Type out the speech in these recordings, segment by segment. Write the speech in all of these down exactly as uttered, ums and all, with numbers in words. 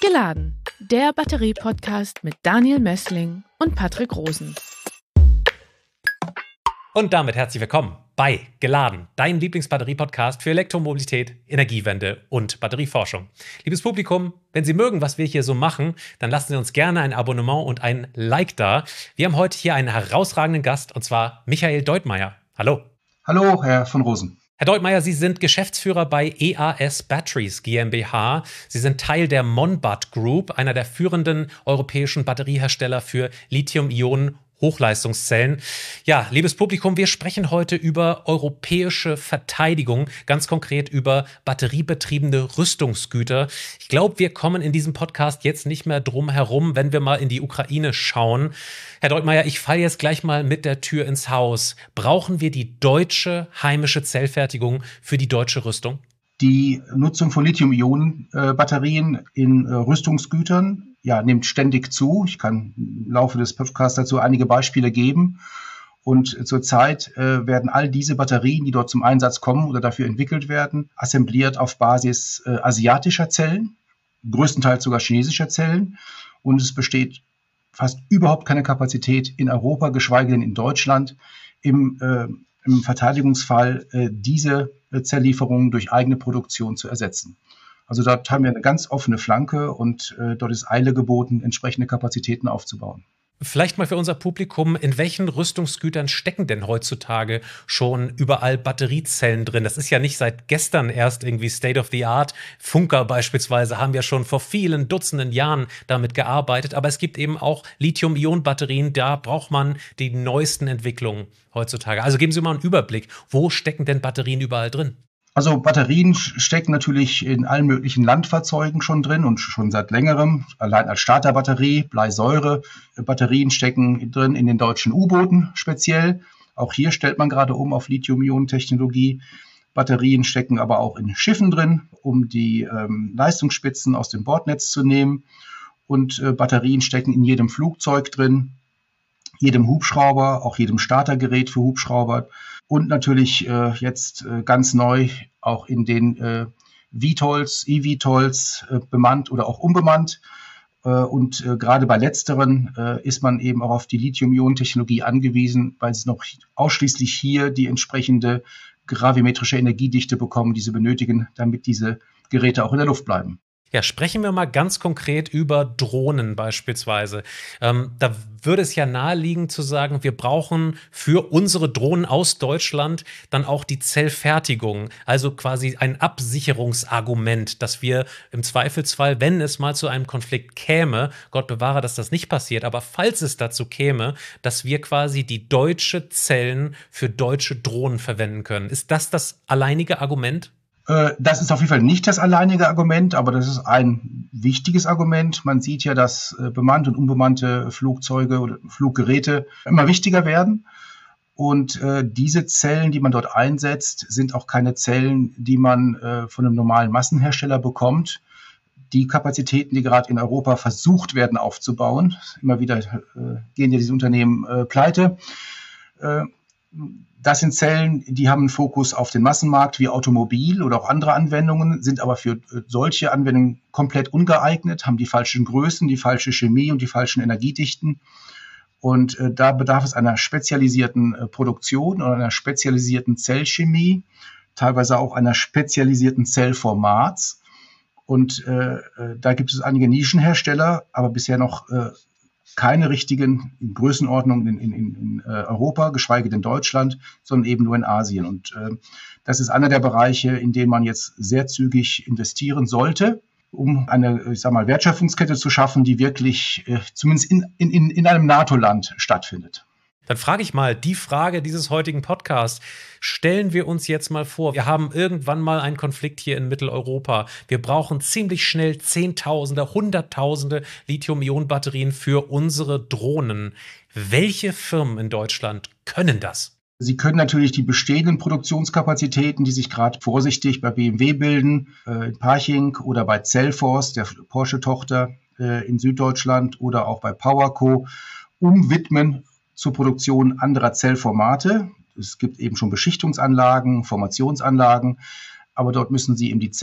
Geladen, der Batterie-Podcast mit Daniel Mössling und Patrick Rosen. Und damit herzlich willkommen bei Geladen, dein Lieblingsbatterie-Podcast für Elektromobilität, Energiewende und Batterieforschung. Liebes Publikum, wenn Sie mögen, was wir hier so machen, dann lassen Sie uns gerne ein Abonnement und ein Like da. Wir haben heute hier einen herausragenden Gast, und zwar Michael Deutmeier. Hallo. Hallo, Herr von Rosen. Herr Deutmeier, Sie sind Geschäftsführer bei E A S Batteries GmbH. Sie sind Teil der Monbat Group, einer der führenden europäischen Batteriehersteller für Lithium-Ionen Hochleistungszellen. Ja, liebes Publikum, wir sprechen heute über europäische Verteidigung, ganz konkret über batteriebetriebene Rüstungsgüter. Ich glaube, wir kommen in diesem Podcast jetzt nicht mehr drum herum, wenn wir mal in die Ukraine schauen. Herr Deutmeier, ich falle jetzt gleich mal mit der Tür ins Haus. Brauchen wir die deutsche heimische Zellfertigung für die deutsche Rüstung? Die Nutzung von Lithium-Ionen-Batterien in äh, Rüstungsgütern ja, nimmt ständig zu. Ich kann im Laufe des Podcasts dazu einige Beispiele geben. Und zurzeit äh, werden all diese Batterien, die dort zum Einsatz kommen oder dafür entwickelt werden, assembliert auf Basis äh, asiatischer Zellen, größtenteils sogar chinesischer Zellen. Und es besteht fast überhaupt keine Kapazität in Europa, geschweige denn in Deutschland, im, äh, im Verteidigungsfall äh, diese äh, Zelllieferungen durch eigene Produktion zu ersetzen. Also dort haben wir eine ganz offene Flanke und äh, dort ist Eile geboten, entsprechende Kapazitäten aufzubauen. Vielleicht mal für unser Publikum, in welchen Rüstungsgütern stecken denn heutzutage schon überall Batteriezellen drin? Das ist ja nicht seit gestern erst irgendwie State of the Art. Funker beispielsweise haben ja schon vor vielen Dutzenden Jahren damit gearbeitet. Aber es gibt eben auch Lithium-Ionen-Batterien, da braucht man die neuesten Entwicklungen heutzutage. Also geben Sie mal einen Überblick, wo stecken denn Batterien überall drin? Also Batterien stecken natürlich in allen möglichen Landfahrzeugen schon drin und schon seit längerem. Allein als Starterbatterie, Bleisäure. Batterien stecken drin in den deutschen U-Booten speziell. Auch hier stellt man gerade um auf Lithium-Ionen-Technologie. Batterien stecken aber auch in Schiffen drin, um die ähm, Leistungsspitzen aus dem Bordnetz zu nehmen. Und äh, Batterien stecken in jedem Flugzeug drin, jedem Hubschrauber, auch jedem Startergerät für Hubschrauber. Und natürlich äh, jetzt äh, ganz neu auch in den äh, V TOLs, E-V TOLs, äh, bemannt oder auch unbemannt. Äh, und äh, gerade bei letzteren äh, ist man eben auch auf die Lithium-Ionen-Technologie angewiesen, weil sie noch ausschließlich hier die entsprechende gravimetrische Energiedichte bekommen, die sie benötigen, damit diese Geräte auch in der Luft bleiben. Ja, sprechen wir mal ganz konkret über Drohnen beispielsweise. Ähm, da würde es ja naheliegen zu sagen, wir brauchen für unsere Drohnen aus Deutschland dann auch die Zellfertigung, also quasi ein Absicherungsargument, dass wir im Zweifelsfall, wenn es mal zu einem Konflikt käme, Gott bewahre, dass das nicht passiert, aber falls es dazu käme, dass wir quasi die deutsche Zellen für deutsche Drohnen verwenden können. Ist das das alleinige Argument? Das ist auf jeden Fall nicht das alleinige Argument, aber das ist ein wichtiges Argument. Man sieht ja, dass bemannte und unbemannte Flugzeuge oder Fluggeräte immer wichtiger werden. Und äh, diese Zellen, die man dort einsetzt, sind auch keine Zellen, die man äh, von einem normalen Massenhersteller bekommt. Die Kapazitäten, die gerade in Europa versucht werden aufzubauen, immer wieder äh, gehen ja diese Unternehmen äh, pleite. Äh, Das sind Zellen, die haben einen Fokus auf den Massenmarkt wie Automobil oder auch andere Anwendungen, sind aber für solche Anwendungen komplett ungeeignet, haben die falschen Größen, die falsche Chemie und die falschen Energiedichten. Und äh, da bedarf es einer spezialisierten äh, Produktion oder einer spezialisierten Zellchemie, teilweise auch einer spezialisierten Zellformats. Und äh, da gibt es einige Nischenhersteller, aber bisher noch äh, keine richtigen Größenordnungen in, in, in Europa, geschweige denn Deutschland, sondern eben nur in Asien. Und äh, das ist einer der Bereiche, in denen man jetzt sehr zügig investieren sollte, um eine, ich sag mal, Wertschöpfungskette zu schaffen, die wirklich äh, zumindest in, in, in einem NATO-Land stattfindet. Dann frage ich mal, die Frage dieses heutigen Podcasts, stellen wir uns jetzt mal vor, wir haben irgendwann mal einen Konflikt hier in Mitteleuropa. Wir brauchen ziemlich schnell Zehntausende, Hunderttausende Lithium-Ionen-Batterien für unsere Drohnen. Welche Firmen in Deutschland können das? Sie können natürlich die bestehenden Produktionskapazitäten, die sich gerade vorsichtig bei B M W bilden, äh, in Parching oder bei Cellforce, der Porsche-Tochter äh, in Süddeutschland oder auch bei PowerCo, umwidmen zur Produktion anderer Zellformate. Es gibt eben schon Beschichtungsanlagen, Formationsanlagen, aber dort müssen Sie eben die Zell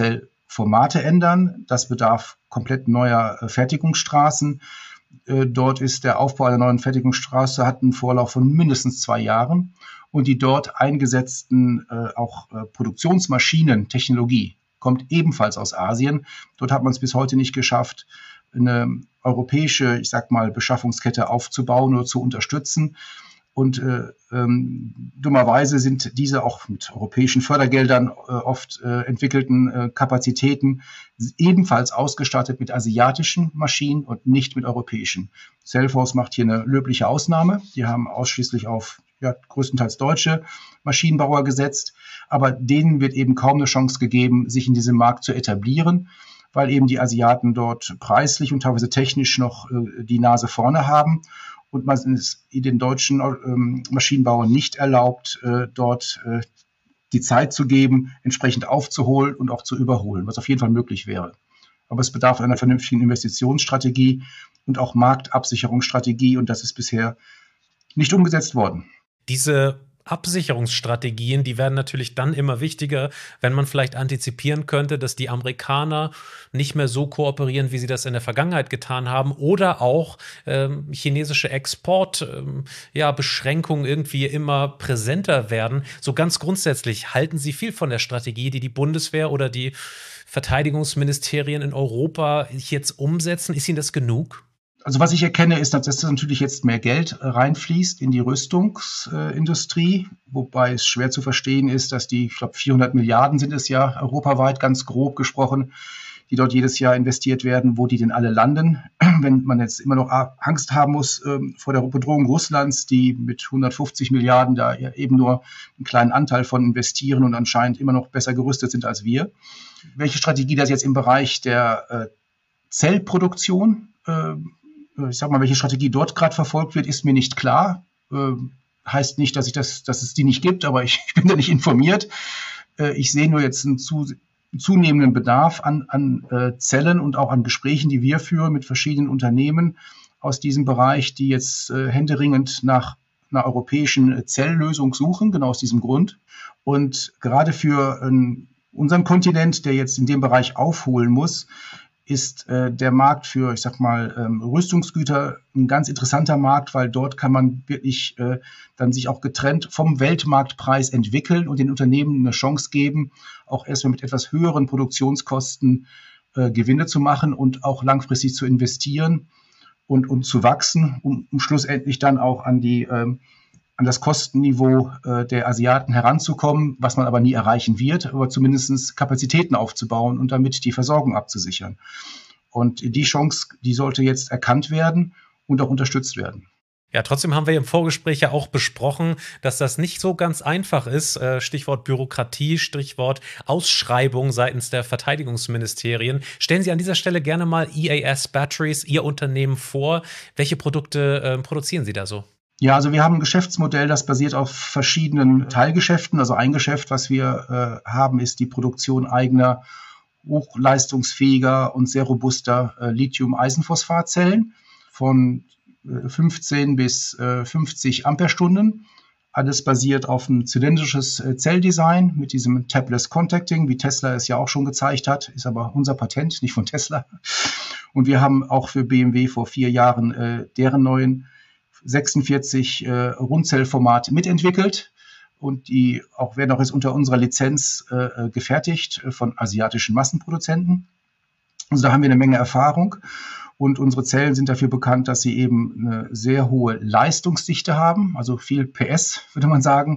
Formate ändern. Das bedarf komplett neuer äh, Fertigungsstraßen. Äh, dort ist der Aufbau einer neuen Fertigungsstraße, hat einen Vorlauf von mindestens zwei Jahren. Und die dort eingesetzten äh, auch äh, Produktionsmaschinen, Technologie, kommt ebenfalls aus Asien. Dort hat man es bis heute nicht geschafft, eine europäische, ich sag mal, Beschaffungskette aufzubauen oder zu unterstützen. Und äh, ähm, dummerweise sind diese auch mit europäischen Fördergeldern äh, oft äh, entwickelten äh, Kapazitäten ebenfalls ausgestattet mit asiatischen Maschinen und nicht mit europäischen. Cellforce macht hier eine löbliche Ausnahme. Die haben ausschließlich auf ja, größtenteils deutsche Maschinenbauer gesetzt, aber denen wird eben kaum eine Chance gegeben, sich in diesem Markt zu etablieren, weil eben die Asiaten dort preislich und teilweise technisch noch äh, die Nase vorne haben. Und man ist den deutschen ähm, Maschinenbauern nicht erlaubt, äh, dort äh, die Zeit zu geben, entsprechend aufzuholen und auch zu überholen, was auf jeden Fall möglich wäre. Aber es bedarf einer vernünftigen Investitionsstrategie und auch Marktabsicherungsstrategie, und das ist bisher nicht umgesetzt worden. Diese Absicherungsstrategien, die werden natürlich dann immer wichtiger, wenn man vielleicht antizipieren könnte, dass die Amerikaner nicht mehr so kooperieren, wie sie das in der Vergangenheit getan haben, oder auch ähm, chinesische Exportbeschränkungen ähm, ja, Beschränkungen irgendwie immer präsenter werden. So ganz grundsätzlich, halten Sie viel von der Strategie, die die Bundeswehr oder die Verteidigungsministerien in Europa jetzt umsetzen? Ist Ihnen das genug? Also was ich erkenne, ist, dass natürlich jetzt mehr Geld reinfließt in die Rüstungsindustrie, wobei es schwer zu verstehen ist, dass die, ich glaube, vierhundert Milliarden sind es ja europaweit, ganz grob gesprochen, die dort jedes Jahr investiert werden, wo die denn alle landen. Wenn man jetzt immer noch Angst haben muss ähm, vor der Bedrohung Russlands, die mit hundertfünfzig Milliarden da eben nur einen kleinen Anteil von investieren und anscheinend immer noch besser gerüstet sind als wir. Welche Strategie das jetzt im Bereich der äh, Zellproduktion äh, Ich sag mal, welche Strategie dort gerade verfolgt wird, ist mir nicht klar. Äh, heißt nicht, dass ich das, dass es die nicht gibt, aber ich, ich bin da nicht informiert. Äh, ich sehe nur jetzt einen zu, zunehmenden Bedarf an, an äh, Zellen und auch an Gesprächen, die wir führen mit verschiedenen Unternehmen aus diesem Bereich, die jetzt äh, händeringend nach einer europäischen Zelllösung suchen, genau aus diesem Grund. Und gerade für äh, unseren Kontinent, der jetzt in dem Bereich aufholen muss, ist äh, der Markt für, ich sag mal, ähm, Rüstungsgüter ein ganz interessanter Markt, weil dort kann man wirklich äh, dann sich auch getrennt vom Weltmarktpreis entwickeln und den Unternehmen eine Chance geben, auch erstmal mit etwas höheren Produktionskosten äh, Gewinne zu machen und auch langfristig zu investieren und, und zu wachsen, um, um schlussendlich dann auch an die ähm, an das Kostenniveau äh, der Asiaten heranzukommen, was man aber nie erreichen wird, aber zumindest Kapazitäten aufzubauen und damit die Versorgung abzusichern. Und die Chance, die sollte jetzt erkannt werden und auch unterstützt werden. Ja, trotzdem haben wir im Vorgespräch ja auch besprochen, dass das nicht so ganz einfach ist. Stichwort Bürokratie, Stichwort Ausschreibung seitens der Verteidigungsministerien. Stellen Sie an dieser Stelle gerne mal E A S Batteries, Ihr Unternehmen, vor. Welche Produkte äh, produzieren Sie da so? Ja, also wir haben ein Geschäftsmodell, das basiert auf verschiedenen Teilgeschäften. Also ein Geschäft, was wir äh, haben, ist die Produktion eigener, hochleistungsfähiger und sehr robuster äh, Lithium-Eisenphosphat-Zellen von äh, fünfzehn bis fünfzig Ampere-Stunden. Alles basiert auf ein zylindrisches äh, Zelldesign mit diesem Tabless Contacting, wie Tesla es ja auch schon gezeigt hat, ist aber unser Patent, nicht von Tesla. Und wir haben auch für B M W vor vier Jahren äh, deren neuen sechsundvierzig äh, Rundzellformat mitentwickelt, und die auch werden auch jetzt unter unserer Lizenz äh, gefertigt äh, von asiatischen Massenproduzenten. Also da haben wir eine Menge Erfahrung, und unsere Zellen sind dafür bekannt, dass sie eben eine sehr hohe Leistungsdichte haben, also viel P S, würde man sagen,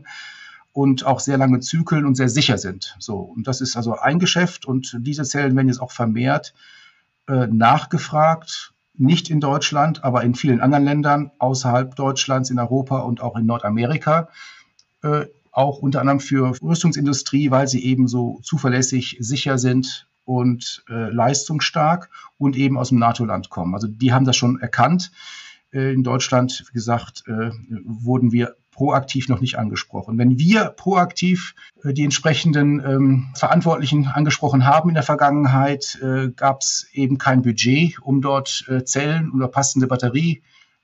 und auch sehr lange Zyklen und sehr sicher sind. So, und das ist also ein Geschäft, und diese Zellen werden jetzt auch vermehrt äh, nachgefragt. Nicht in Deutschland, aber in vielen anderen Ländern außerhalb Deutschlands, in Europa und auch in Nordamerika. Äh, auch unter anderem für Rüstungsindustrie, weil sie eben so zuverlässig, sicher sind und äh, leistungsstark und eben aus dem NATO-Land kommen. Also die haben das schon erkannt. Äh, in Deutschland, wie gesagt, äh, wurden wir proaktiv noch nicht angesprochen. Wenn wir proaktiv äh, die entsprechenden ähm, Verantwortlichen angesprochen haben in der Vergangenheit, äh, gab es eben kein Budget, um dort äh, Zellen oder passende Batterielösungen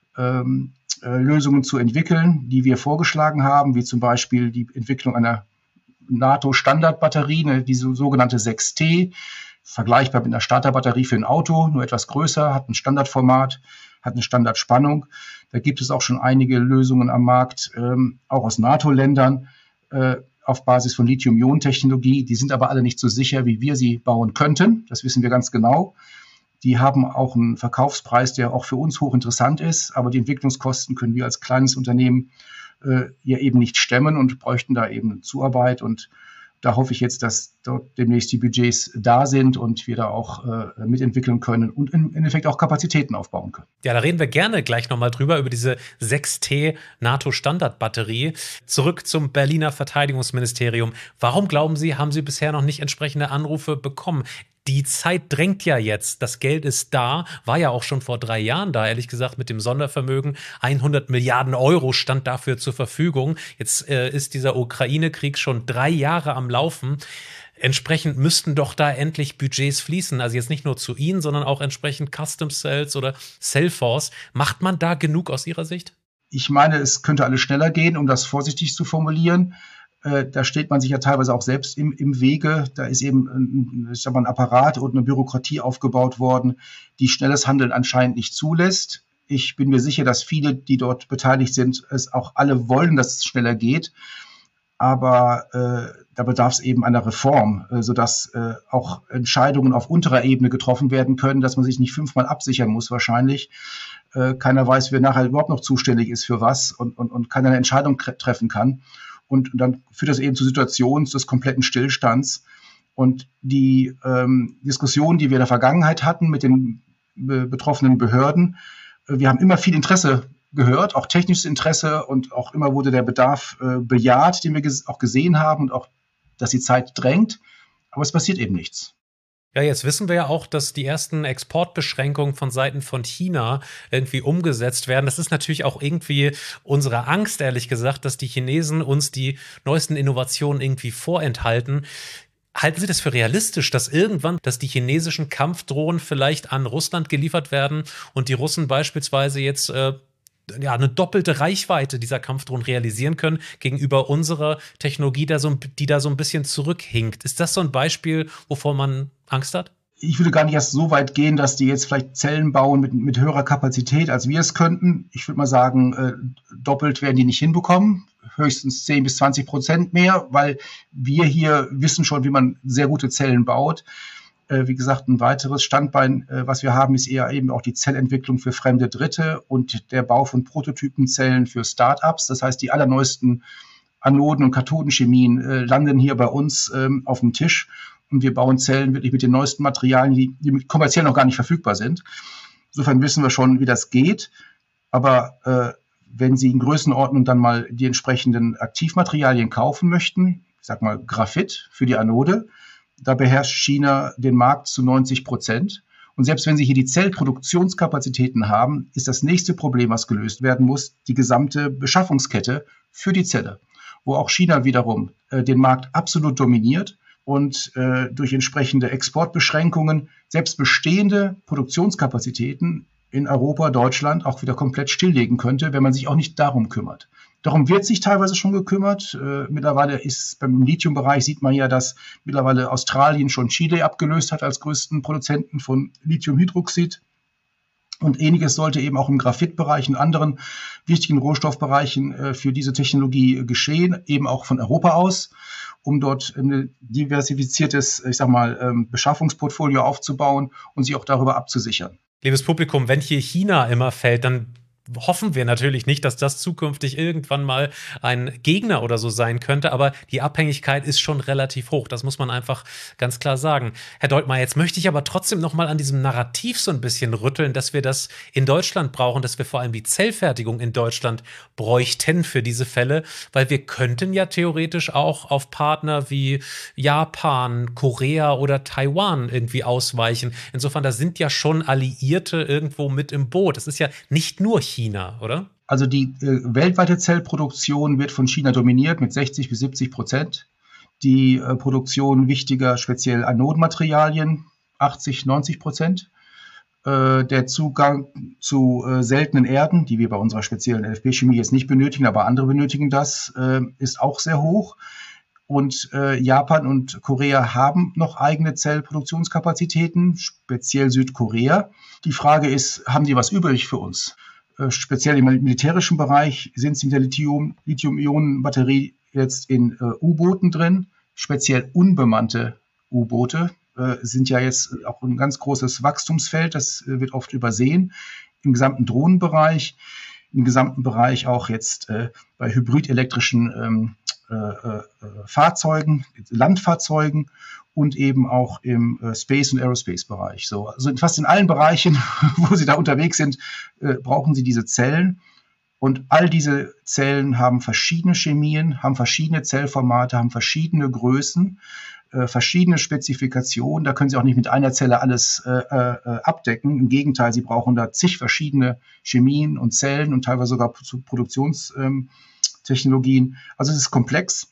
ähm, äh, zu entwickeln, die wir vorgeschlagen haben, wie zum Beispiel die Entwicklung einer NATO-Standardbatterie, ne, diese sogenannte sechs T, vergleichbar mit einer Starterbatterie für ein Auto, nur etwas größer, hat ein Standardformat, hat eine Standardspannung. Da gibt es auch schon einige Lösungen am Markt, ähm, auch aus NATO-Ländern, äh, auf Basis von Lithium-Ionen-Technologie. Die sind aber alle nicht so sicher, wie wir sie bauen könnten. Das wissen wir ganz genau. Die haben auch einen Verkaufspreis, der auch für uns hochinteressant ist, aber die Entwicklungskosten können wir als kleines Unternehmen äh, ja eben nicht stemmen und bräuchten da eben Zuarbeit. Und da hoffe ich jetzt, dass dort demnächst die Budgets da sind und wir da auch äh, mitentwickeln können und im Endeffekt auch Kapazitäten aufbauen können. Ja, da reden wir gerne gleich nochmal drüber, über diese sechs T NATO-Standardbatterie. Zurück zum Berliner Verteidigungsministerium. Warum glauben Sie, haben Sie bisher noch nicht entsprechende Anrufe bekommen? Die Zeit drängt ja jetzt. Das Geld ist da, war ja auch schon vor drei Jahren da, ehrlich gesagt, mit dem Sondervermögen. hundert Milliarden Euro stand dafür zur Verfügung. Jetzt äh, ist dieser Ukraine-Krieg schon drei Jahre am Laufen. Entsprechend müssten doch da endlich Budgets fließen. Also jetzt nicht nur zu Ihnen, sondern auch entsprechend Custom Cells oder Cellforce. Macht man da genug aus Ihrer Sicht? Ich meine, es könnte alles schneller gehen, um das vorsichtig zu formulieren. Da steht man sich ja teilweise auch selbst im, im Wege. Da ist eben ein, ich sag mal, ein Apparat und eine Bürokratie aufgebaut worden, die schnelles Handeln anscheinend nicht zulässt. Ich bin mir sicher, dass viele, die dort beteiligt sind, es auch alle wollen, dass es schneller geht. Aber äh, da bedarf es eben einer Reform, äh, sodass äh, auch Entscheidungen auf unterer Ebene getroffen werden können, dass man sich nicht fünfmal absichern muss wahrscheinlich. Äh, keiner weiß, wer nachher überhaupt noch zuständig ist für was und, und, und keiner eine Entscheidung treffen kann. Und dann führt das eben zu Situationen des kompletten Stillstands. Und die ähm, Diskussion, die wir in der Vergangenheit hatten mit den be- betroffenen Behörden, äh, wir haben immer viel Interesse gehört, auch technisches Interesse, und auch immer wurde der Bedarf äh, bejaht, den wir ges- auch gesehen haben, und auch, dass die Zeit drängt. Aber es passiert eben nichts. Ja, jetzt wissen wir ja auch, dass die ersten Exportbeschränkungen von Seiten von China irgendwie umgesetzt werden. Das ist natürlich auch irgendwie unsere Angst, ehrlich gesagt, dass die Chinesen uns die neuesten Innovationen irgendwie vorenthalten. Halten Sie das für realistisch, dass irgendwann, dass die chinesischen Kampfdrohnen vielleicht an Russland geliefert werden und die Russen beispielsweise jetzt äh, ja, eine doppelte Reichweite dieser Kampfdrohnen realisieren können gegenüber unserer Technologie, da so, die da so ein bisschen zurückhinkt? Ist das so ein Beispiel, wovor man Angst hat? Ich würde gar nicht erst so weit gehen, dass die jetzt vielleicht Zellen bauen mit, mit höherer Kapazität, als wir es könnten. Ich würde mal sagen, äh, doppelt werden die nicht hinbekommen. Höchstens zehn bis zwanzig Prozent mehr, weil wir hier wissen schon, wie man sehr gute Zellen baut. Äh, wie gesagt, ein weiteres Standbein, äh, was wir haben, ist eher eben auch die Zellentwicklung für fremde Dritte und der Bau von Prototypenzellen für Start-ups. Das heißt, die allerneuesten Anoden- und Kathodenchemien äh, landen hier bei uns ähm, auf dem Tisch. Und wir bauen Zellen wirklich mit den neuesten Materialien, die, die kommerziell noch gar nicht verfügbar sind. Insofern wissen wir schon, wie das geht. Aber äh, wenn Sie in Größenordnung dann mal die entsprechenden Aktivmaterialien kaufen möchten, ich sag mal Graphit für die Anode, da beherrscht China den Markt zu neunzig Prozent. Und selbst wenn Sie hier die Zellproduktionskapazitäten haben, ist das nächste Problem, was gelöst werden muss, die gesamte Beschaffungskette für die Zelle, wo auch China wiederum äh, den Markt absolut dominiert und äh, durch entsprechende Exportbeschränkungen selbst bestehende Produktionskapazitäten in Europa, Deutschland auch wieder komplett stilllegen könnte, wenn man sich auch nicht darum kümmert. Darum wird sich teilweise schon gekümmert. Äh, mittlerweile ist beim Lithiumbereich, sieht man ja, dass mittlerweile Australien schon Chile abgelöst hat als größten Produzenten von Lithiumhydroxid. Und Ähnliches sollte eben auch im Graphitbereich und anderen wichtigen Rohstoffbereichen äh, für diese Technologie geschehen, eben auch von Europa aus, um dort ein diversifiziertes, ich sag mal, ähm, Beschaffungsportfolio aufzubauen und sich auch darüber abzusichern. Liebes Publikum, wenn hier China immer fällt, dann hoffen wir natürlich nicht, dass das zukünftig irgendwann mal ein Gegner oder so sein könnte, aber die Abhängigkeit ist schon relativ hoch, das muss man einfach ganz klar sagen. Herr Deutmar, jetzt möchte ich aber trotzdem noch mal an diesem Narrativ so ein bisschen rütteln, dass wir das in Deutschland brauchen, dass wir vor allem die Zellfertigung in Deutschland bräuchten für diese Fälle, weil wir könnten ja theoretisch auch auf Partner wie Japan, Korea oder Taiwan irgendwie ausweichen. Insofern, da sind ja schon Alliierte irgendwo mit im Boot. Das ist ja nicht nur China, oder? Also die äh, weltweite Zellproduktion wird von China dominiert mit sechzig bis siebzig Prozent. Die äh, Produktion wichtiger, speziell Anodenmaterialien, achtzig, neunzig Prozent. Äh, der Zugang zu äh, seltenen Erden, die wir bei unserer speziellen L F P-Chemie jetzt nicht benötigen, aber andere benötigen das, äh, ist auch sehr hoch. Und äh, Japan und Korea haben noch eigene Zellproduktionskapazitäten, speziell Südkorea. Die Frage ist, haben die was übrig für uns? Äh, speziell im militärischen Bereich sind sie mit der Lithium, Lithium-Ionen-Batterie jetzt in äh, U-Booten drin, speziell unbemannte U-Boote äh, sind ja jetzt auch ein ganz großes Wachstumsfeld, das äh, wird oft übersehen, im gesamten Drohnenbereich, im gesamten Bereich auch jetzt äh, bei hybridelektrischen ähm, Äh, äh, Fahrzeugen, Landfahrzeugen und eben auch im äh, Space- und Aerospace-Bereich. So, also in fast in allen Bereichen, wo Sie da unterwegs sind, äh, brauchen Sie diese Zellen. Und all diese Zellen haben verschiedene Chemien, haben verschiedene Zellformate, haben verschiedene Größen, äh, verschiedene Spezifikationen. Da können Sie auch nicht mit einer Zelle alles äh, äh, abdecken. Im Gegenteil, Sie brauchen da zig verschiedene Chemien und Zellen und teilweise sogar zu Produktions ähm, Technologien. Also es ist komplex.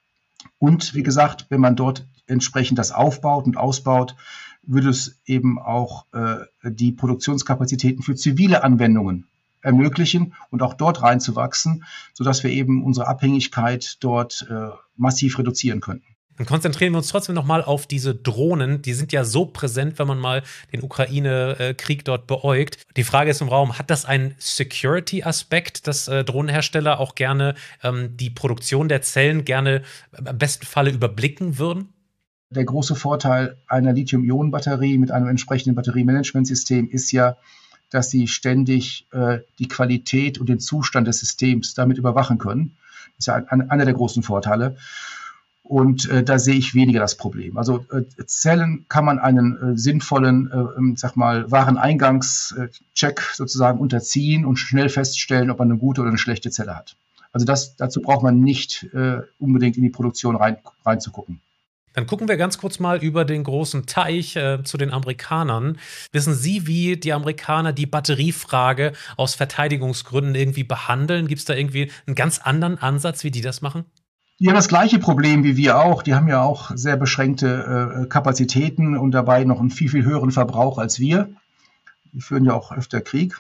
Und wie gesagt, wenn man dort entsprechend das aufbaut und ausbaut, würde es eben auch äh, die Produktionskapazitäten für zivile Anwendungen ermöglichen und auch dort reinzuwachsen, sodass wir eben unsere Abhängigkeit dort äh, massiv reduzieren könnten. Dann konzentrieren wir uns trotzdem nochmal auf diese Drohnen. Die sind ja so präsent, wenn man mal den Ukraine-Krieg dort beäugt. Die Frage ist im Raum, hat das einen Security-Aspekt, dass äh, Drohnenhersteller auch gerne ähm, die Produktion der Zellen gerne im besten Falle überblicken würden? Der große Vorteil einer Lithium-Ionen-Batterie mit einem entsprechenden Batteriemanagementsystem ist ja, dass sie ständig äh, die Qualität und den Zustand des Systems damit überwachen können. Das ist ja ein, einer der großen Vorteile. Und äh, da sehe ich weniger das Problem. Also äh, Zellen kann man einen äh, sinnvollen, äh, sag mal, Wareneingangscheck sozusagen unterziehen und schnell feststellen, ob man eine gute oder eine schlechte Zelle hat. Also das, dazu braucht man nicht äh, unbedingt in die Produktion rein, reinzugucken. Dann gucken wir ganz kurz mal über den großen Teich äh, zu den Amerikanern. Wissen Sie, wie die Amerikaner die Batteriefrage aus Verteidigungsgründen irgendwie behandeln? Gibt es da irgendwie einen ganz anderen Ansatz, wie die das machen? Die haben das gleiche Problem wie wir auch. Die haben ja auch sehr beschränkte äh, Kapazitäten und dabei noch einen viel, viel höheren Verbrauch als wir. Die führen ja auch öfter Krieg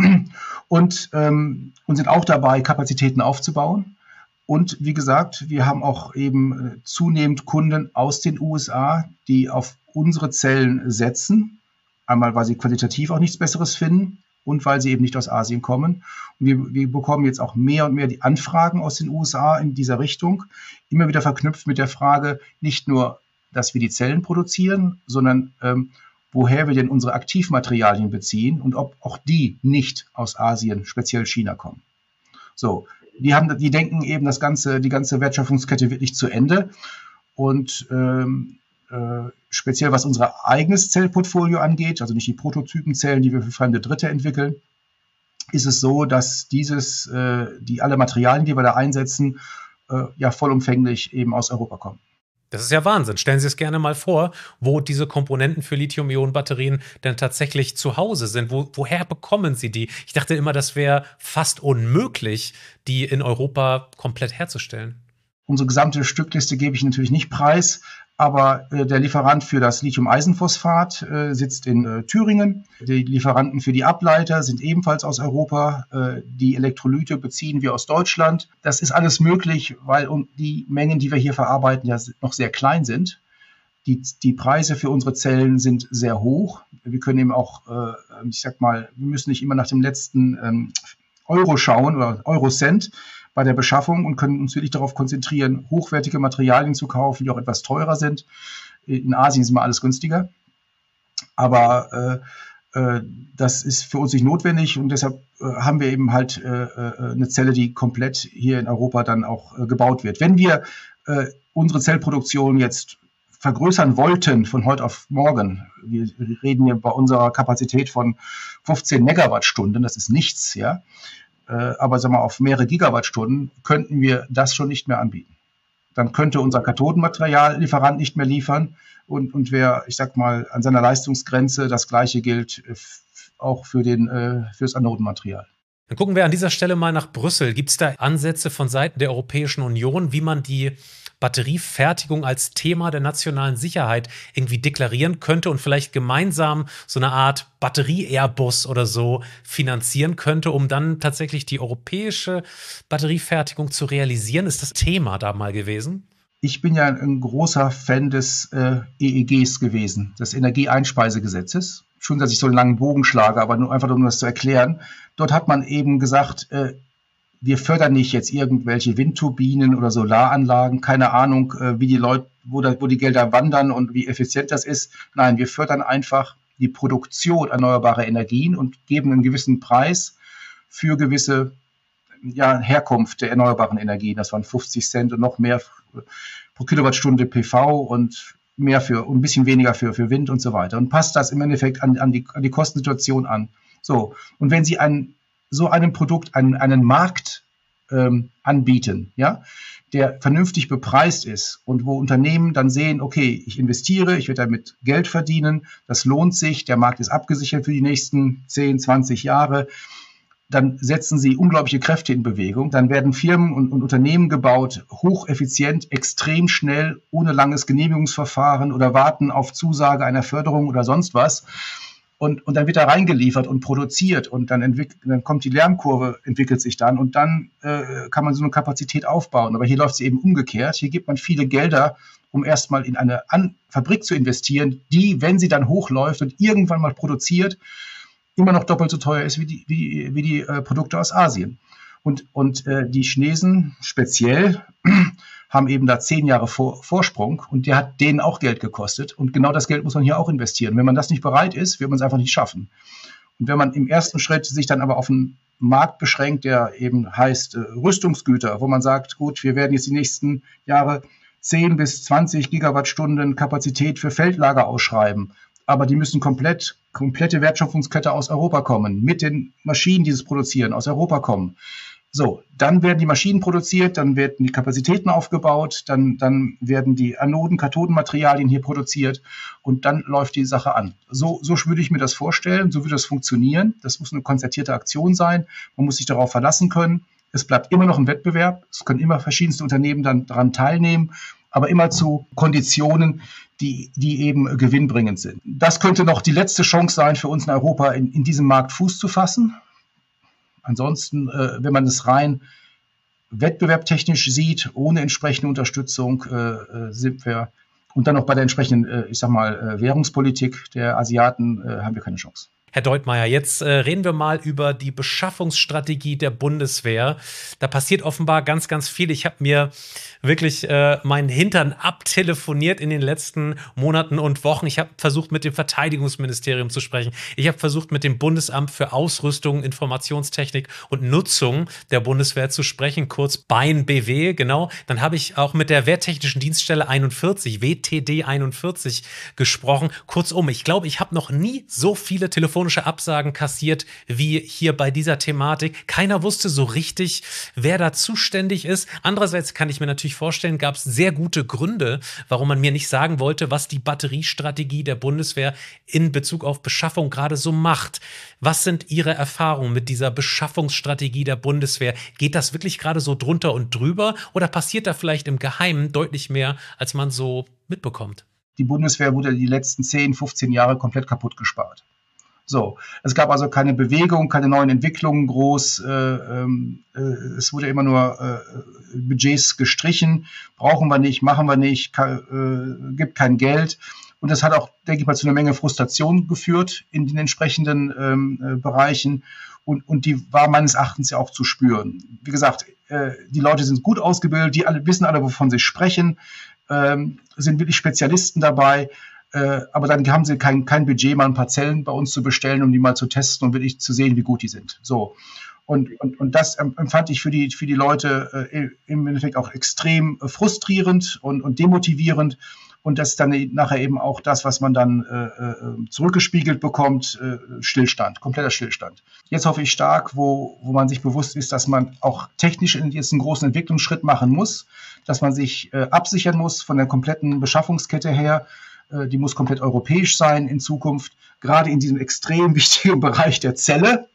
und, ähm, und sind auch dabei, Kapazitäten aufzubauen. Und wie gesagt, wir haben auch eben äh, zunehmend Kunden aus den U S A, die auf unsere Zellen setzen. Einmal, weil sie qualitativ auch nichts Besseres finden und weil sie eben nicht aus Asien kommen. Und wir, wir bekommen jetzt auch mehr und mehr die Anfragen aus den U S A in dieser Richtung, immer wieder verknüpft mit der Frage, nicht nur, dass wir die Zellen produzieren, sondern ähm, woher wir denn unsere Aktivmaterialien beziehen und ob auch die nicht aus Asien, speziell China, kommen. So, die haben, die denken eben, das ganze, die ganze Wertschöpfungskette wird nicht zu Ende. Und ähm, äh, speziell was unser eigenes Zellportfolio angeht, also nicht die Prototypenzellen, die wir für fremde Dritte entwickeln, ist es so, dass dieses, äh, die alle Materialien, die wir da einsetzen, äh, ja vollumfänglich eben aus Europa kommen. Das ist ja Wahnsinn. Stellen Sie es gerne mal vor, wo diese Komponenten für Lithium-Ionen-Batterien denn tatsächlich zu Hause sind. Wo, woher bekommen Sie die? Ich dachte immer, das wäre fast unmöglich, die in Europa komplett herzustellen. Unsere gesamte Stückliste gebe ich natürlich nicht preis, aber äh, der Lieferant für das Lithium-Eisenphosphat äh, sitzt in äh, Thüringen. Die Lieferanten für die Ableiter sind ebenfalls aus Europa. Äh, die Elektrolyte beziehen wir aus Deutschland. Das ist alles möglich, weil um, die Mengen, die wir hier verarbeiten, ja noch sehr klein sind. Die, die Preise für unsere Zellen sind sehr hoch. Wir können eben auch, äh, ich sag mal, wir müssen nicht immer nach dem letzten ähm, Euro schauen oder Eurocent bei der Beschaffung und können uns wirklich darauf konzentrieren, hochwertige Materialien zu kaufen, die auch etwas teurer sind. In Asien ist immer alles günstiger. Aber äh, äh, das ist für uns nicht notwendig und deshalb äh, haben wir eben halt äh, eine Zelle, die komplett hier in Europa dann auch äh, gebaut wird. Wenn wir äh, unsere Zellproduktion jetzt vergrößern wollten von heute auf morgen, wir reden hier bei unserer Kapazität von fünfzehn Megawattstunden, das ist nichts, ja, aber sagen wir, auf mehrere Gigawattstunden könnten wir das schon nicht mehr anbieten. Dann könnte unser Kathodenmateriallieferant nicht mehr liefern und, und wäre, ich sag mal, an seiner Leistungsgrenze. Das Gleiche gilt auch für, den, für das Anodenmaterial. Dann gucken wir an dieser Stelle mal nach Brüssel. Gibt es da Ansätze von Seiten der Europäischen Union, wie man die Batteriefertigung als Thema der nationalen Sicherheit irgendwie deklarieren könnte und vielleicht gemeinsam so eine Art Batterie-Airbus oder so finanzieren könnte, um dann tatsächlich die europäische Batteriefertigung zu realisieren? Ist das Thema da mal gewesen? Ich bin ja ein großer Fan des äh, E E Gs gewesen, des Energieeinspeisegesetzes. Schon, dass ich so einen langen Bogen schlage, aber nur einfach, um das zu erklären. Dort hat man eben gesagt, äh, wir fördern nicht jetzt irgendwelche Windturbinen oder Solaranlagen, keine Ahnung, äh, wie die Leute, wo, da, wo die Gelder wandern und wie effizient das ist. Nein, wir fördern einfach die Produktion erneuerbarer Energien und geben einen gewissen Preis für gewisse ja, Herkunft der erneuerbaren Energien. Das waren fünfzig Cent und noch mehr pro Kilowattstunde P V und mehr für und ein bisschen weniger für, für Wind und so weiter. Und passt das im Endeffekt an, an, die, an die Kostensituation an. So, und wenn Sie ein, so einem Produkt einen, einen Markt ähm, anbieten, ja, der vernünftig bepreist ist und wo Unternehmen dann sehen, okay, ich investiere, ich werde damit Geld verdienen, das lohnt sich, der Markt ist abgesichert für die nächsten zehn, zwanzig Jahre, dann setzen sie unglaubliche Kräfte in Bewegung. Dann werden Firmen und, und Unternehmen gebaut, hocheffizient, extrem schnell, ohne langes Genehmigungsverfahren oder warten auf Zusage einer Förderung oder sonst was. Und, und dann wird da reingeliefert und produziert und dann, entwickelt, dann kommt die Lernkurve, entwickelt sich dann und dann äh, kann man so eine Kapazität aufbauen. Aber hier läuft es eben umgekehrt. Hier gibt man viele Gelder, um erstmal in eine An- Fabrik zu investieren, die, wenn sie dann hochläuft und irgendwann mal produziert, immer noch doppelt so teuer ist wie die, wie, wie die äh, Produkte aus Asien. Und, und äh, die Chinesen speziell haben eben da zehn Jahre vor, Vorsprung und der hat denen auch Geld gekostet. Und genau das Geld muss man hier auch investieren. Wenn man das nicht bereit ist, wird man es einfach nicht schaffen. Und wenn man im ersten Schritt sich dann aber auf einen Markt beschränkt, der eben heißt äh, Rüstungsgüter, wo man sagt, gut, wir werden jetzt die nächsten Jahre zehn bis zwanzig Gigawattstunden Kapazität für Feldlager ausschreiben, aber die müssen komplett, komplette Wertschöpfungskette aus Europa kommen, mit den Maschinen, die es produzieren, aus Europa kommen. So, dann werden die Maschinen produziert, dann werden die Kapazitäten aufgebaut, dann, dann werden die Anoden-, Kathodenmaterialien hier produziert und dann läuft die Sache an. So, so würde ich mir das vorstellen, so würde das funktionieren. Das muss eine konzertierte Aktion sein, man muss sich darauf verlassen können. Es bleibt immer noch ein Wettbewerb, es können immer verschiedenste Unternehmen dann daran teilnehmen, aber immer zu Konditionen, die, die eben gewinnbringend sind. Das könnte noch die letzte Chance sein für uns in Europa, in, in diesem Markt Fuß zu fassen. Ansonsten, äh, wenn man es rein wettbewerbtechnisch sieht, ohne entsprechende Unterstützung, äh, sind wir, und dann noch bei der entsprechenden, äh, ich sag mal, äh, Währungspolitik der Asiaten, äh, haben wir keine Chance. Herr Deutmeier, jetzt äh, reden wir mal über die Beschaffungsstrategie der Bundeswehr. Da passiert offenbar ganz, ganz viel. Ich habe mir wirklich äh, meinen Hintern abtelefoniert in den letzten Monaten und Wochen. Ich habe versucht, mit dem Verteidigungsministerium zu sprechen. Ich habe versucht, mit dem Bundesamt für Ausrüstung, Informationstechnik und Nutzung der Bundeswehr zu sprechen, kurz BAIN B W, genau. Dann habe ich auch mit der Wehrtechnischen Dienststelle einundvierzig, W T D einundvierzig, gesprochen. Kurzum, ich glaube, ich habe noch nie so viele Telefonate Absagen kassiert wie hier bei dieser Thematik. Keiner wusste so richtig, wer da zuständig ist. Andererseits kann ich mir natürlich vorstellen, gab es sehr gute Gründe, warum man mir nicht sagen wollte, was die Batteriestrategie der Bundeswehr in Bezug auf Beschaffung gerade so macht. Was sind Ihre Erfahrungen mit dieser Beschaffungsstrategie der Bundeswehr? Geht das wirklich gerade so drunter und drüber oder passiert da vielleicht im Geheimen deutlich mehr, als man so mitbekommt? Die Bundeswehr wurde die letzten zehn, fünfzehn Jahre komplett kaputt gespart. So, es gab also keine Bewegung, keine neuen Entwicklungen groß. Äh, äh, es wurde immer nur äh, Budgets gestrichen. Brauchen wir nicht, machen wir nicht, kann, äh, gibt kein Geld. Und das hat auch, denke ich mal, zu einer Menge Frustration geführt in den entsprechenden ähm, äh, Bereichen. Und, und die war meines Erachtens ja auch zu spüren. Wie gesagt, äh, die Leute sind gut ausgebildet, die alle wissen alle, wovon sie sprechen, ähm, sind wirklich Spezialisten dabei. Äh, aber dann haben sie kein, kein Budget, mal ein paar Zellen bei uns zu bestellen, um die mal zu testen und wirklich zu sehen, wie gut die sind. So. Und, und, und das empfand ich für die, für die Leute äh, im Endeffekt auch extrem äh, frustrierend und, und demotivierend. Und das ist dann nachher eben auch das, was man dann äh, zurückgespiegelt bekommt, äh, Stillstand, kompletter Stillstand. Jetzt hoffe ich stark, wo, wo man sich bewusst ist, dass man auch technisch jetzt einen großen Entwicklungsschritt machen muss, dass man sich äh, absichern muss von der kompletten Beschaffungskette her. Die muss komplett europäisch sein in Zukunft, gerade in diesem extrem wichtigen Bereich der Zelle.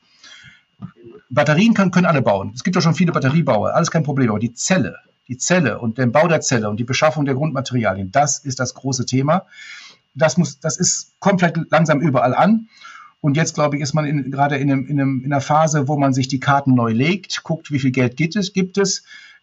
Batterien kann, können alle bauen. Es gibt ja schon viele Batteriebauer, alles kein Problem. Aber die Zelle, die Zelle und der Bau der Zelle und die Beschaffung der Grundmaterialien, das ist das große Thema. Das muss, das ist komplett langsam überall an. Und jetzt, glaube ich, ist man in, gerade in, einem, in, einem, in einer Phase, wo man sich die Karten neu legt, guckt, wie viel Geld gibt es, gibt es.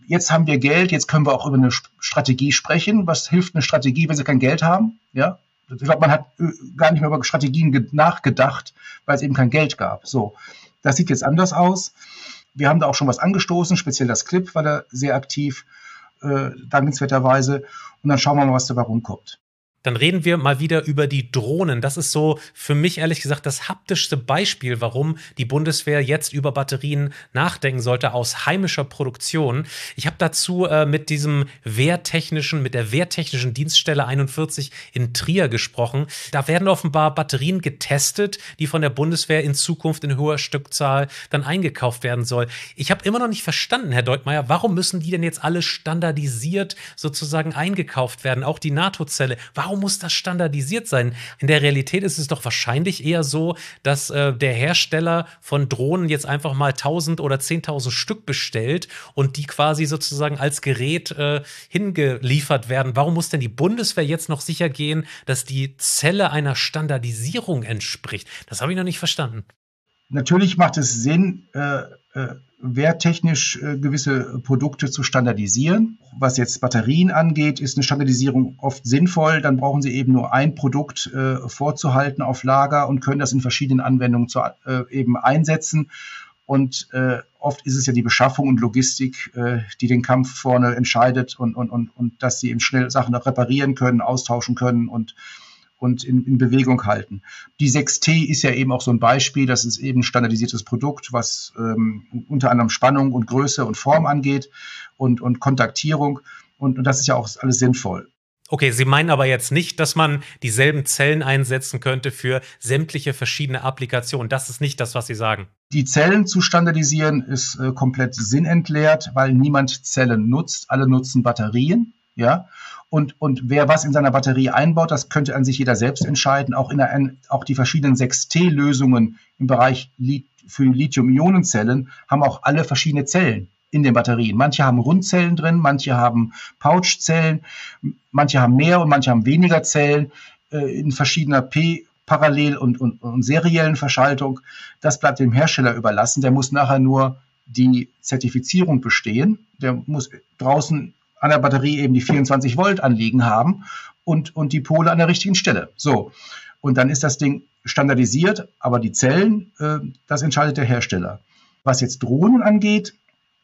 jetzt haben wir Geld, jetzt können wir auch über eine Strategie sprechen. Was hilft eine Strategie, wenn sie kein Geld haben? Ja, ich glaube, man hat gar nicht mehr über Strategien nachgedacht, weil es eben kein Geld gab. So, das sieht jetzt anders aus. Wir haben da auch schon was angestoßen, speziell das Clip war da sehr aktiv, äh, dankenswerterweise. Und dann schauen wir mal, was dabei rumkommt. Dann reden wir mal wieder über die Drohnen. Das ist so für mich ehrlich gesagt das haptischste Beispiel, warum die Bundeswehr jetzt über Batterien nachdenken sollte aus heimischer Produktion. Ich habe dazu äh, mit diesem wehrtechnischen, mit der wehrtechnischen Dienststelle einundvierzig in Trier gesprochen. Da werden offenbar Batterien getestet, die von der Bundeswehr in Zukunft in hoher Stückzahl dann eingekauft werden soll. Ich habe immer noch nicht verstanden, Herr Deutmeier, warum müssen die denn jetzt alle standardisiert sozusagen eingekauft werden? Auch die NATO-Zelle. Warum muss das standardisiert sein? In der Realität ist es doch wahrscheinlich eher so, dass äh, der Hersteller von Drohnen jetzt einfach mal tausend oder zehntausend Stück bestellt und die quasi sozusagen als Gerät äh, hingeliefert werden. Warum muss denn die Bundeswehr jetzt noch sicher gehen, dass die Zelle einer Standardisierung entspricht? Das habe ich noch nicht verstanden. Natürlich macht es Sinn, äh, äh, wehrtechnisch äh, gewisse Produkte zu standardisieren. Was jetzt Batterien angeht, ist eine Standardisierung oft sinnvoll. Dann brauchen Sie eben nur ein Produkt äh, vorzuhalten auf Lager und können das in verschiedenen Anwendungen zu, äh, eben einsetzen. Und äh, oft ist es ja die Beschaffung und Logistik, äh, die den Kampf vorne entscheidet und, und, und, und dass Sie eben schnell Sachen auch reparieren können, austauschen können und und in, in Bewegung halten. Die sechs T ist ja eben auch so ein Beispiel, das ist eben ein standardisiertes Produkt, was ähm, unter anderem Spannung und Größe und Form angeht und, und Kontaktierung und, und das ist ja auch alles sinnvoll. Okay, Sie meinen aber jetzt nicht, dass man dieselben Zellen einsetzen könnte für sämtliche verschiedene Applikationen. Das ist nicht das, was Sie sagen. Die Zellen zu standardisieren ist äh, komplett sinnentleert, weil niemand Zellen nutzt. Alle nutzen Batterien, ja. Und, und wer was in seiner Batterie einbaut, das könnte an sich jeder selbst entscheiden. Auch, in der, auch die verschiedenen sechs T Lösungen im Bereich für Lithium-Ionen-Zellen haben auch alle verschiedene Zellen in den Batterien. Manche haben Rundzellen drin, manche haben Pouchzellen, manche haben mehr und manche haben weniger Zellen äh, in verschiedener P- Parallel- und, und, und seriellen Verschaltung. Das bleibt dem Hersteller überlassen. Der muss nachher nur die Zertifizierung bestehen. Der muss draußen an der Batterie eben die vierundzwanzig Volt anliegen haben und, und die Pole an der richtigen Stelle. So. Und dann ist das Ding standardisiert, aber die Zellen, äh, das entscheidet der Hersteller. Was jetzt Drohnen angeht,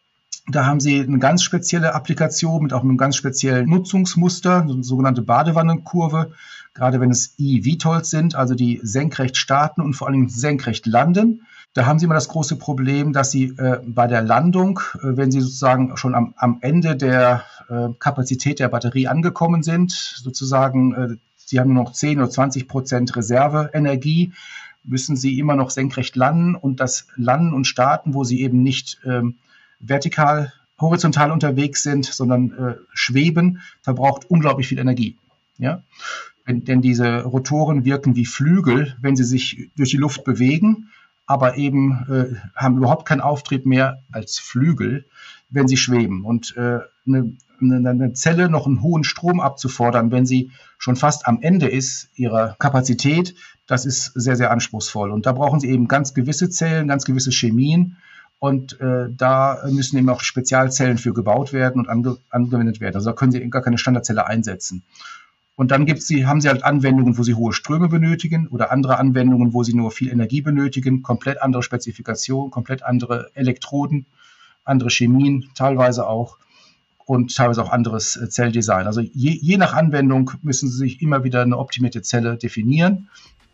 da haben sie eine ganz spezielle Applikation mit auch einem ganz speziellen Nutzungsmuster, eine sogenannte Badewannenkurve, gerade wenn es E V TOLs sind, also die senkrecht starten und vor allem senkrecht landen. Da haben Sie immer das große Problem, dass Sie äh, bei der Landung, äh, wenn Sie sozusagen schon am, am Ende der äh, Kapazität der Batterie angekommen sind, sozusagen, äh, Sie haben nur noch zehn oder zwanzig Prozent Reserveenergie, müssen Sie immer noch senkrecht landen und das Landen und Starten, wo Sie eben nicht ähm, vertikal, horizontal unterwegs sind, sondern äh, schweben, verbraucht unglaublich viel Energie. Ja? Denn, denn diese Rotoren wirken wie Flügel, wenn sie sich durch die Luft bewegen, aber eben äh, haben überhaupt keinen Auftrieb mehr als Flügel, wenn sie schweben. Und äh, eine, eine Zelle noch einen hohen Strom abzufordern, wenn sie schon fast am Ende ist ihrer Kapazität, das ist sehr, sehr anspruchsvoll. Und da brauchen sie eben ganz gewisse Zellen, ganz gewisse Chemien. Und äh, da müssen eben auch Spezialzellen für gebaut werden und ange angewendet werden. Also da können Sie gar keine Standardzelle einsetzen. Und dann gibt's die, haben Sie halt Anwendungen, wo Sie hohe Ströme benötigen oder andere Anwendungen, wo Sie nur viel Energie benötigen, komplett andere Spezifikationen, komplett andere Elektroden, andere Chemien teilweise auch und teilweise auch anderes Zelldesign. Also je, je nach Anwendung müssen Sie sich immer wieder eine optimierte Zelle definieren.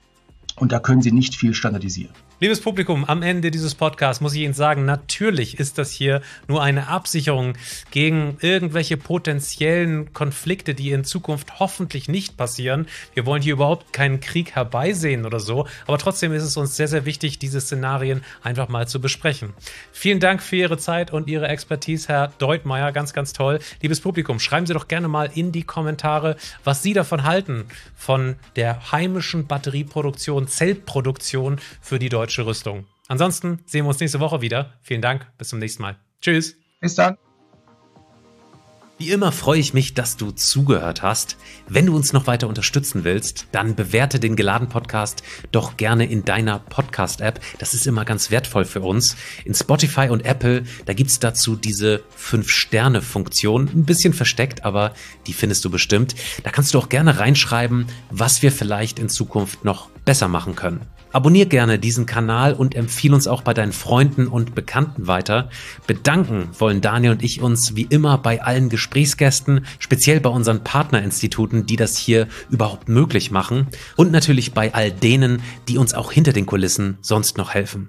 Und da können Sie nicht viel standardisieren. Liebes Publikum, am Ende dieses Podcasts muss ich Ihnen sagen, natürlich ist das hier nur eine Absicherung gegen irgendwelche potenziellen Konflikte, die in Zukunft hoffentlich nicht passieren. Wir wollen hier überhaupt keinen Krieg herbeisehen oder so, aber trotzdem ist es uns sehr, sehr wichtig, diese Szenarien einfach mal zu besprechen. Vielen Dank für Ihre Zeit und Ihre Expertise, Herr Deutmeier, ganz, ganz toll. Liebes Publikum, schreiben Sie doch gerne mal in die Kommentare, was Sie davon halten, von der heimischen Batterieproduktion, Zellproduktion für die deutsche Rüstung. Ansonsten sehen wir uns nächste Woche wieder. Vielen Dank, bis zum nächsten Mal. Tschüss. Bis dann. Wie immer freue ich mich, dass du zugehört hast. Wenn du uns noch weiter unterstützen willst, dann bewerte den Geladen-Podcast doch gerne in deiner Podcast-App. Das ist immer ganz wertvoll für uns. In Spotify und Apple, da gibt's dazu diese fünf Sterne Funktion. Ein bisschen versteckt, aber die findest du bestimmt. Da kannst du auch gerne reinschreiben, was wir vielleicht in Zukunft noch besser machen können. Abonnier gerne diesen Kanal und empfehle uns auch bei deinen Freunden und Bekannten weiter. Bedanken wollen Daniel und ich uns wie immer bei allen Gesprächsgästen, speziell bei unseren Partnerinstituten, die das hier überhaupt möglich machen. Und natürlich bei all denen, die uns auch hinter den Kulissen sonst noch helfen.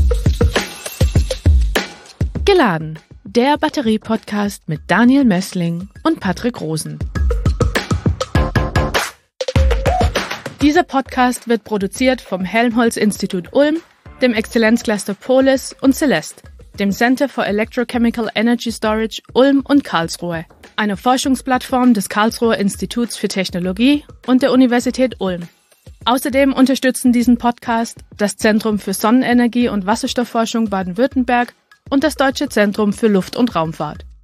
Geladen, der Batterie-Podcast mit Daniel Messling und Patrick Rosen. Dieser Podcast wird produziert vom Helmholtz-Institut Ulm, dem Exzellenzcluster Polis und Celeste, dem Center for Electrochemical Energy Storage Ulm und Karlsruhe, einer Forschungsplattform des Karlsruher Instituts für Technologie und der Universität Ulm. Außerdem unterstützen diesen Podcast das Zentrum für Sonnenenergie und Wasserstoffforschung Baden-Württemberg und das Deutsche Zentrum für Luft- und Raumfahrt.